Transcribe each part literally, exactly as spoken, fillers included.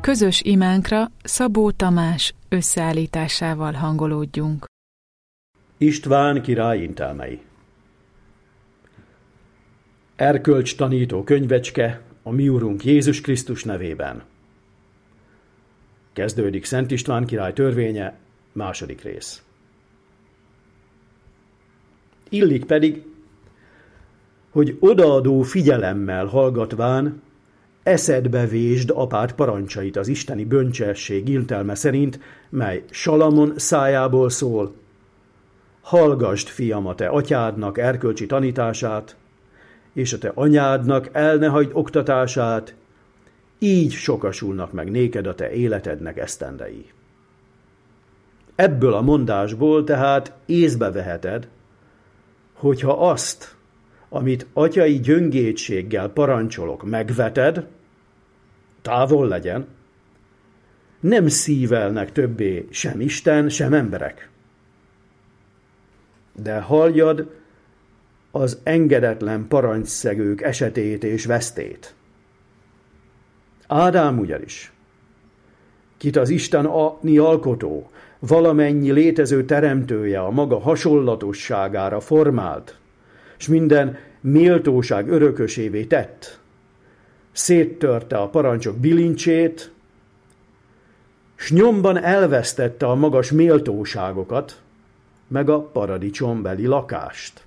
Közös imánkra Szabó Tamás összeállításával hangolódjunk. István király intelmei. Erkölcs tanító könyvecske a mi Urunk Jézus Krisztus nevében. Kezdődik Szent István király törvénye, második rész. Illik pedig, hogy odaadó figyelemmel hallgatván eszedbe vésd apád parancsait az isteni bölcsesség intelme szerint, mely Salamon szájából szól. Hallgasd, fiam, a te atyádnak erkölcsi tanítását, és a te anyádnak el ne hagyd oktatását, így sokasulnak meg néked a te életednek esztendei. Ebből a mondásból tehát észbe veheted, hogyha azt, amit atyai gyöngétséggel parancsolok, megveted, távol legyen, nem szívelnek többé sem Isten, sem emberek. De halljad az engedetlen parancsszegők esetét és vesztét. Ádám ugyanis, kit az Isten mi alkotó, valamennyi létező teremtője a maga hasonlatosságára formált, s minden méltóság örökösévé tett, széttörte a parancsok bilincsét, s nyomban elvesztette a magas méltóságokat, meg a paradicsombeli lakást.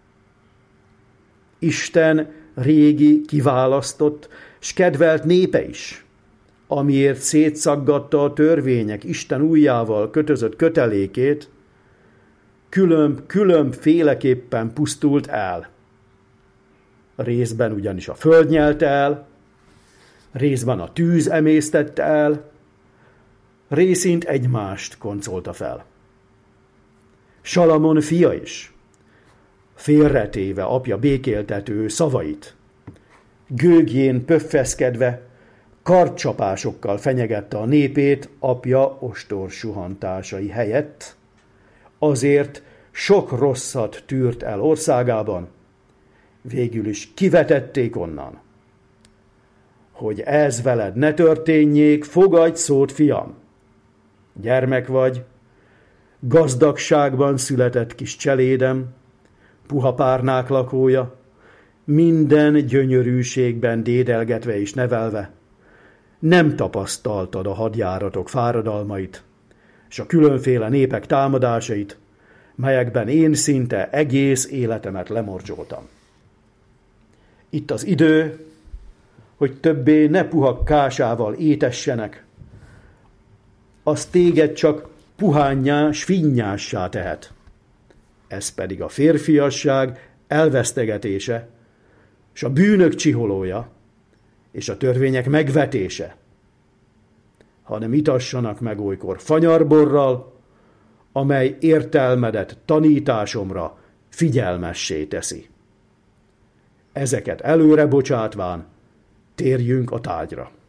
Isten régi, kiválasztott, s kedvelt népe is, amiért szétszaggatta a törvények Isten ujjával kötözött kötelékét, különb-különb féleképpen pusztult el. Részben ugyanis a föld nyelte el, részben a tűz emésztette el, részint egymást koncolta fel. Salamon fia is, félretéve apja békéltető szavait, gőgjén pöffeszkedve, kardcsapásokkal fenyegette a népét apja ostor suhantásai helyett, azért sok rosszat tűrt el országában, végül is kivetették onnan. Hogy ez veled ne történjék, fogadj szót, fiam! Gyermek vagy, gazdagságban született kis cselédem, puha párnák lakója, minden gyönyörűségben dédelgetve és nevelve, nem tapasztaltad a hadjáratok fáradalmait, és a különféle népek támadásait, melyekben én szinte egész életemet lemorcsoltam. Itt az idő, hogy többé ne puha kásával étessenek, az téged csak puhánnyá, s finnyássá tehet. Ez pedig a férfiasság elvesztegetése, és a bűnök csiholója, és a törvények megvetése, hanem itassanak meg olykor fanyarborral, amely értelmedet tanításomra figyelmessé teszi. Ezeket előre bocsátván térjünk a tárgyra.